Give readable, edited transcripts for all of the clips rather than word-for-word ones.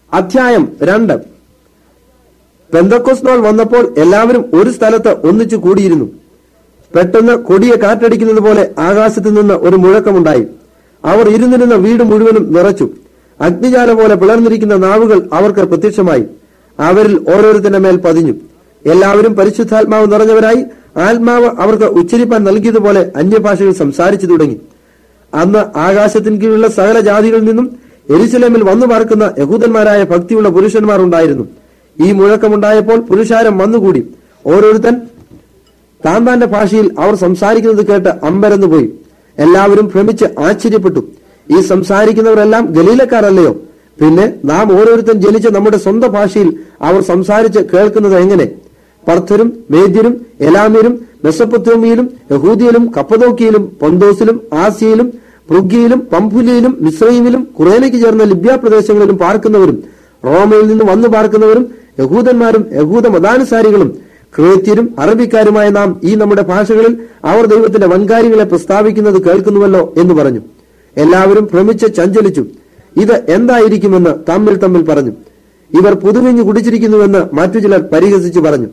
അധ്യായം 2. പെന്തക്കോസ്ത് നാൾ വന്നപ്പോൾ എല്ലാവരും ഒരു സ്ഥലത്ത് ഒന്നിച്ചു കൂടിയിരുന്നു. പെട്ടെന്ന് കൊടിയ കാറ്റടിക്കുന്നത് പോലെ ആകാശത്തു നിന്ന് ഒരു മുഴക്കമുണ്ടായി. അവർ ഇരുന്നിരുന്ന വീട് മുഴുവനും നിറച്ചു. അഗ്നിജാല പോലെ പിളർന്നിരിക്കുന്ന നാവുകൾ അവർക്ക് പ്രത്യക്ഷമായി. അവരിൽ ഓരോരുത്തരുടെ മേൽ പതിഞ്ഞു. എല്ലാവരും പരിശുദ്ധാത്മാവ് നിറഞ്ഞവരായി ആത്മാവ് അവർക്ക് ഉച്ചരിപ്പാൻ നൽകിയതുപോലെ അന്യഭാഷകൾ സംസാരിച്ചു തുടങ്ങി. അന്ന് ആകാശത്തിന് കീഴിലുള്ള സകല ജാതികളിൽ നിന്നും യെരുശലേമിൽ വന്നു പാർക്കുന്ന യഹൂദന്മാരായ ഭക്തിയുള്ള പുരുഷന്മാർ ഉണ്ടായിരുന്നു. ഈ മുഴക്കമുണ്ടായപ്പോൾ പുരുഷാരം വന്നുകൂടി. ഓരോരുത്തൻ താന്താന്റെ ഭാഷയിൽ അവർ സംസാരിക്കുന്നത് കേട്ട് അമ്പരന്നു പോയി. എല്ലാവരും ഭ്രമിച്ച് ആശ്ചര്യപ്പെട്ടു. ഈ സംസാരിക്കുന്നവരെല്ലാം ഗലീലക്കാരല്ലയോ? പിന്നെ നാം ഓരോരുത്തൻ ജനിച്ച നമ്മുടെ സ്വന്തം ഭാഷയിൽ അവർ സംസാരിച്ച് കേൾക്കുന്നത് എങ്ങനെ? പർഥരും മേദ്യരും എലാമ്യരും മെസൊപ്പൊത്താമ്യയിലും യഹൂദിയിലും കപ്പദോക്കിയിലും പൊന്തോസിലും ആസിയയിലും ഫ്രുഗ്യയിലും പംഫുലിയിലും മിസ്രയീമിലും കുറേനയ്ക്ക് ചേർന്ന ലിബ്യ പ്രദേശങ്ങളിലും പാർക്കുന്നവരും റോമയിൽ നിന്ന് വന്നു പാർക്കുന്നവരും യഹൂദന്മാരും യഹൂദ മതാനുസാരികളും ക്രേത്യരും അറബിക്കാരുമായ നാം ഈ നമ്മുടെ ഭാഷകളിൽ അവർ ദൈവത്തിന്റെ വൻകാര്യങ്ങളെ പ്രസ്താവിക്കുന്നത് കേൾക്കുന്നുവല്ലോ എന്ന് പറഞ്ഞു. എല്ലാവരും ഭ്രമിച്ച് ചഞ്ചലിച്ചു. ഇത് എന്തായിരിക്കുമെന്ന് തമ്മിൽ തമ്മിൽ പറഞ്ഞു. ഇവർ പുതുവിഞ്ഞു കുടിച്ചിരിക്കുന്നുവെന്ന് മറ്റു ചിലർ പരിഹസിച്ചു പറഞ്ഞു.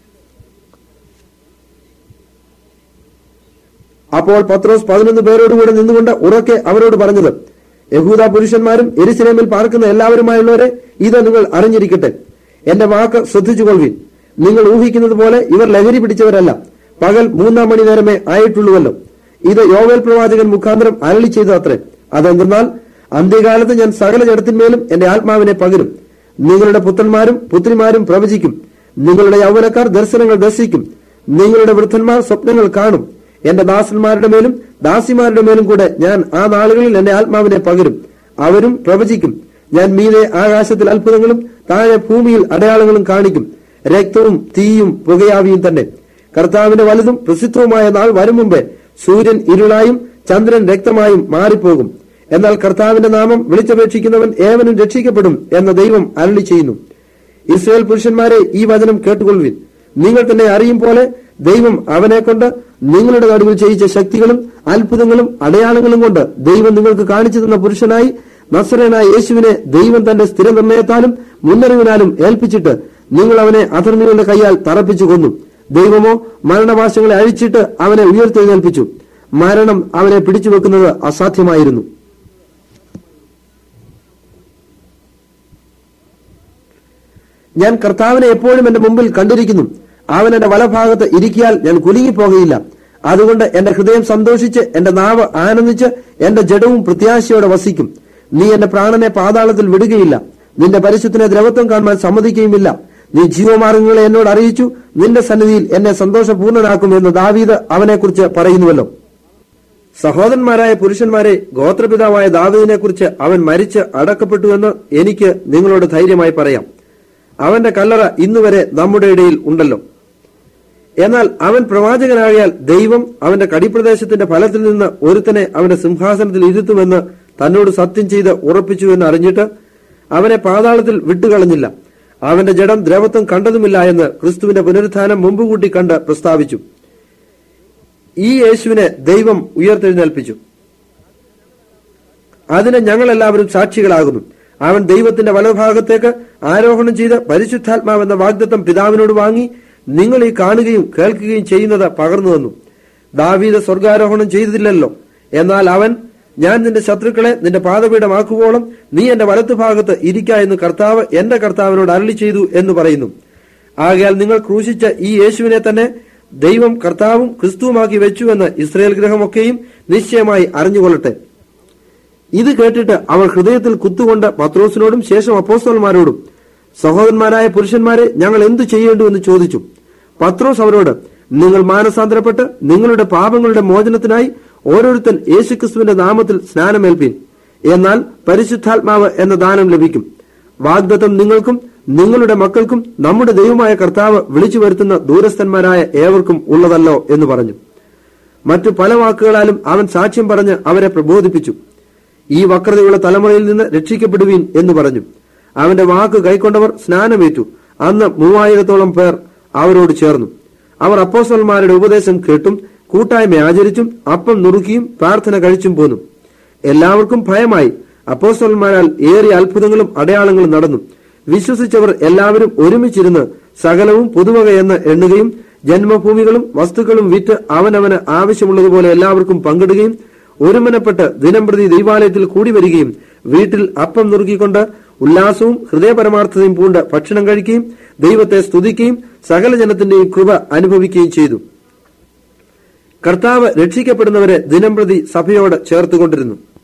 അപ്പോൾ പത്രോസ് 11 പേരോടുകൂടെ നിന്നുകൊണ്ട് ഉറക്കെ അവരോട് പറഞ്ഞത്, യഹൂദ പുരുഷന്മാരും യെരുശലേമിൽ പാർക്കുന്ന എല്ലാവരുമായുള്ളവരെ, ഇത് നിങ്ങൾ അറിഞ്ഞിരിക്കട്ടെ. എന്റെ വാക്ക് ശ്രദ്ധിച്ചുകൊള്ളുവിൻ. നിങ്ങൾ ഊഹിക്കുന്നത് പോലെ ഇവർ ലഹരി പിടിച്ചവരല്ല. പകൽ 3 മണി നേരമേ ആയിട്ടുള്ളൂവല്ലോ. ഇത് യോവേൽ പ്രവാചകൻ മുഖാന്തരം അരുളി ചെയ്തു അത്രേ. അതെന്തെന്നാൽ, അന്ത്യകാലത്ത് ഞാൻ സകല ജഡത്തിന്മേലും എന്റെ ആത്മാവിനെ പകരും. നിങ്ങളുടെ പുത്രന്മാരും പുത്രിമാരും പ്രവചിക്കും. നിങ്ങളുടെ യൗവനക്കാർ ദർശനങ്ങൾ ദർശിക്കും. നിങ്ങളുടെ വൃദ്ധന്മാർ സ്വപ്നങ്ങൾ കാണും. എന്റെ ദാസന്മാരുടെ മേലും ദാസിമാരുടെ മേലും കൂടെ ഞാൻ ആ നാളുകളിൽ എന്റെ ആത്മാവിനെ പകരും. അവരും പ്രവചിക്കും. ഞാൻ മീതെ ആകാശത്തിൽ അത്ഭുതങ്ങളും താഴെ ഭൂമിയിൽ അടയാളങ്ങളും കാണിക്കും. രക്തവും തീയും പുകയാവിയും തന്നെ. കർത്താവിന്റെ വലുതും പ്രസിദ്ധവുമായ നാൾ വരും മുമ്പേ സൂര്യൻ ഇരുളായും ചന്ദ്രൻ രക്തമായും മാറിപ്പോകും. എന്നാൽ കർത്താവിന്റെ നാമം വിളിച്ചപേക്ഷിക്കുന്നവൻ ഏവനും രക്ഷിക്കപ്പെടും എന്ന ദൈവം അരുളി ചെയ്യുന്നു. ഇസ്രായേൽ പുരുഷന്മാരെ, ഈ വചനം കേട്ടുകൊള്ളുവിൻ. നിങ്ങൾ തന്നെ അറിയും പോലെ ദൈവം അവനെ കൊണ്ട് നിങ്ങളുടെ നടുവിൽ ചെയ്യിച്ച ശക്തികളും അത്ഭുതങ്ങളും അടയാളങ്ങളും കൊണ്ട് ദൈവം നിങ്ങൾക്ക് കാണിച്ചു തന്ന പുരുഷനായി നസറേനായ യേശുവിനെ ദൈവം തന്റെ സ്ഥിരനിർണയത്താലും മുന്നറിവിനാലും ഏൽപ്പിച്ചിട്ട് നിങ്ങൾ അവനെ അധർമ്മികളുടെ കൈയാൽ തറപ്പിച്ചു കൊന്നു. ദൈവമോ മരണവാശങ്ങളെ അഴിച്ചിട്ട് അവനെ ഉയർത്തെഴുന്നേൽപ്പിച്ചു. മരണം അവനെ പിടിച്ചു വെക്കുന്നത് അസാധ്യമായിരുന്നു. ഞാൻ കർത്താവിനെ എപ്പോഴും എന്റെ മുമ്പിൽ കണ്ടിരിക്കുന്നു. അവൻ എന്റെ വലഭാഗത്ത് ഇരിക്കിയാൽ ഞാൻ കുലുങ്ങിപ്പോകയില്ല. അതുകൊണ്ട് എന്റെ ഹൃദയം സന്തോഷിച്ച് എന്റെ നാവ് ആനന്ദിച്ച് എന്റെ ജഡവും പ്രത്യാശയോടെ വസിക്കും. നീ എന്റെ പ്രാണനെ പാതാളത്തിൽ വിടുകയില്ല. നിന്റെ പരിശുദ്ധനെ ദ്രവത്വം കാണുവാൻ സമ്മതിക്കുകയുമില്ല. നീ ജീവമാർഗങ്ങളെ എന്നോട് അറിയിച്ചു. നിന്റെ സന്നിധിയിൽ എന്നെ സന്തോഷപൂർണ്ണനാക്കും എന്ന് ദാവീദ് അവനെക്കുറിച്ച് പറയുന്നുവല്ലോ. സഹോദരന്മാരായ പുരുഷന്മാരെ, ഗോത്രപിതാവായ ദാവീദിനെ കുറിച്ച് അവൻ മരിച്ച് അടക്കപ്പെട്ടുവെന്ന് എനിക്ക് നിങ്ങളോട് ധൈര്യമായി പറയാം. അവന്റെ കല്ലറ ഇന്നുവരെ നമ്മുടെ ഇടയിൽ ഉണ്ടല്ലോ. എന്നാൽ അവൻ പ്രവാചകനാകിയാൽ ദൈവം അവന്റെ കടിപ്രദേശത്തിന്റെ ഫലത്തിൽ നിന്ന് ഒരുത്തനെ അവന്റെ സിംഹാസനത്തിൽ ഇരുത്തുമെന്ന് തന്നോട് സത്യം ചെയ്ത് ഉറപ്പിച്ചു എന്ന് അറിഞ്ഞിട്ട് അവനെ പാതാളത്തിൽ വിട്ടുകളഞ്ഞില്ല. അവന്റെ ജഡം ദ്രവത്വം കണ്ടതുമില്ല എന്ന് ക്രിസ്തുവിന്റെ പുനരുത്ഥാനം മുമ്പുകൂട്ടി കണ്ട് പ്രസ്താവിച്ചു. ഈ യേശുവിനെ ദൈവം ഉയർത്തെഴുന്നേൽപ്പിച്ചു. അതിന് ഞങ്ങളെല്ലാവരും സാക്ഷികളാകുന്നു. അവൻ ദൈവത്തിന്റെ വലഭാഗത്തേക്ക് ആരോഹണം ചെയ്ത് പരിശുദ്ധാത്മാവെന്ന വാഗ്ദത്തം പിതാവിനോട് വാങ്ങി നിങ്ങൾ ഈ കാണുകയും കേൾക്കുകയും ചെയ്യുന്നത് പകർന്നു തന്നു. ദാവീദ് സ്വർഗാരോഹണം ചെയ്തില്ലല്ലോ. എന്നാൽ അവൻ, ഞാൻ നിന്റെ ശത്രുക്കളെ നിന്റെ പാദപീഠമാക്കുവോളം നീ എന്റെ വലത്തുഭാഗത്ത് ഇരിക്ക എന്ന് കർത്താവ് എന്റെ കർത്താവിനോട് അരുളി ചെയ്തു എന്ന് പറയുന്നു. ആകയാൽ നിങ്ങൾ ക്രൂശിച്ച ഈ യേശുവിനെ തന്നെ ദൈവം കർത്താവും ക്രിസ്തുവുമാക്കി വെച്ചുവെന്ന് ഇസ്രായേൽ ഗൃഹമൊക്കെയും നിശ്ചയമായി അറിഞ്ഞുകൊള്ളട്ടെ. ഇത് കേട്ടിട്ട് അവർ ഹൃദയത്തിൽ കുത്തുകൊണ്ട് പത്രോസിനോടും ശേഷം അപ്പോസ്തലന്മാരോടും, സഹോദരന്മാരായ പുരുഷന്മാരെ, ഞങ്ങൾ എന്തു ചെയ്യേണ്ടു എന്ന് ചോദിച്ചു. പത്രോസ് അവരോട്, നിങ്ങൾ മാനസാന്തരപ്പെട്ട് നിങ്ങളുടെ പാപങ്ങളുടെ മോചനത്തിനായി ഓരോരുത്തൻ യേശുക്രിസ്തുവിന്റെ നാമത്തിൽ സ്നാനമേൽപ്പീൻ. എന്നാൽ പരിശുദ്ധാത്മാവ് എന്ന ദാനം ലഭിക്കും. വാഗ്ദത്തം നിങ്ങൾക്കും നിങ്ങളുടെ മക്കൾക്കും നമ്മുടെ ദൈവമായ കർത്താവ് വിളിച്ചു വരുത്തുന്ന ദൂരസ്ഥന്മാരായ ഏവർക്കും ഉള്ളതല്ലോ എന്ന് പറഞ്ഞു. മറ്റു പല വാക്കുകളാലും അവൻ സാക്ഷ്യം പറഞ്ഞ് അവരെ പ്രബോധിപ്പിച്ചു. ഈ വക്രതയുള്ള തലമുറയിൽ നിന്ന് രക്ഷിക്കപ്പെടുവീൻ എന്ന് പറഞ്ഞു. അവന്റെ വാക്ക് കൈക്കൊണ്ടവർ സ്നാനമേറ്റു. അന്ന് 3000-ഓളം പേർ അവരോട് ചേർന്നു. അവർ അപ്പോസ്തലന്മാരുടെ ഉപദേശം കേട്ടും കൂട്ടായ്മ ആചരിച്ചും അപ്പം നുറുക്കിയും പ്രാർത്ഥന കഴിച്ചും പോന്നു. എല്ലാവർക്കും ഭയമായി. അപ്പോസ്തലന്മാരാൽ ഏറിയ അത്ഭുതങ്ങളും അടയാളങ്ങളും നടന്നു. വിശ്വസിച്ചവർ എല്ലാവരും ഒരുമിച്ചിരുന്ന് സകലവും പൊതുവകയെന്ന് എണ്ണുകയും ജന്മഭൂമികളും വസ്തുക്കളും വിറ്റ് അവനവന് ആവശ്യമുള്ളതുപോലെ എല്ലാവർക്കും പങ്കിടുകയും ഒരുമനപ്പെട്ട് ദിനംപ്രതി ദൈവാലയത്തിൽ കൂടി വരികയും വീട്ടിൽ അപ്പം നുറുക്കിക്കൊണ്ട് ഉല്ലാസവും ഹൃദയപരമാർത്ഥതയും പൂണ്ട് ഭക്ഷണം കഴിക്കുകയും ദൈവത്തെ സ്തുതിക്കുകയും സകല ജനത്തിന്റെയും കൃപ അനുഭവിക്കുകയും ചെയ്തു. കർത്താവ് രക്ഷിക്കപ്പെടുന്നവരെ ദിനംപ്രതി സഭയോട് ചേർത്തുകൊണ്ടിരുന്നു.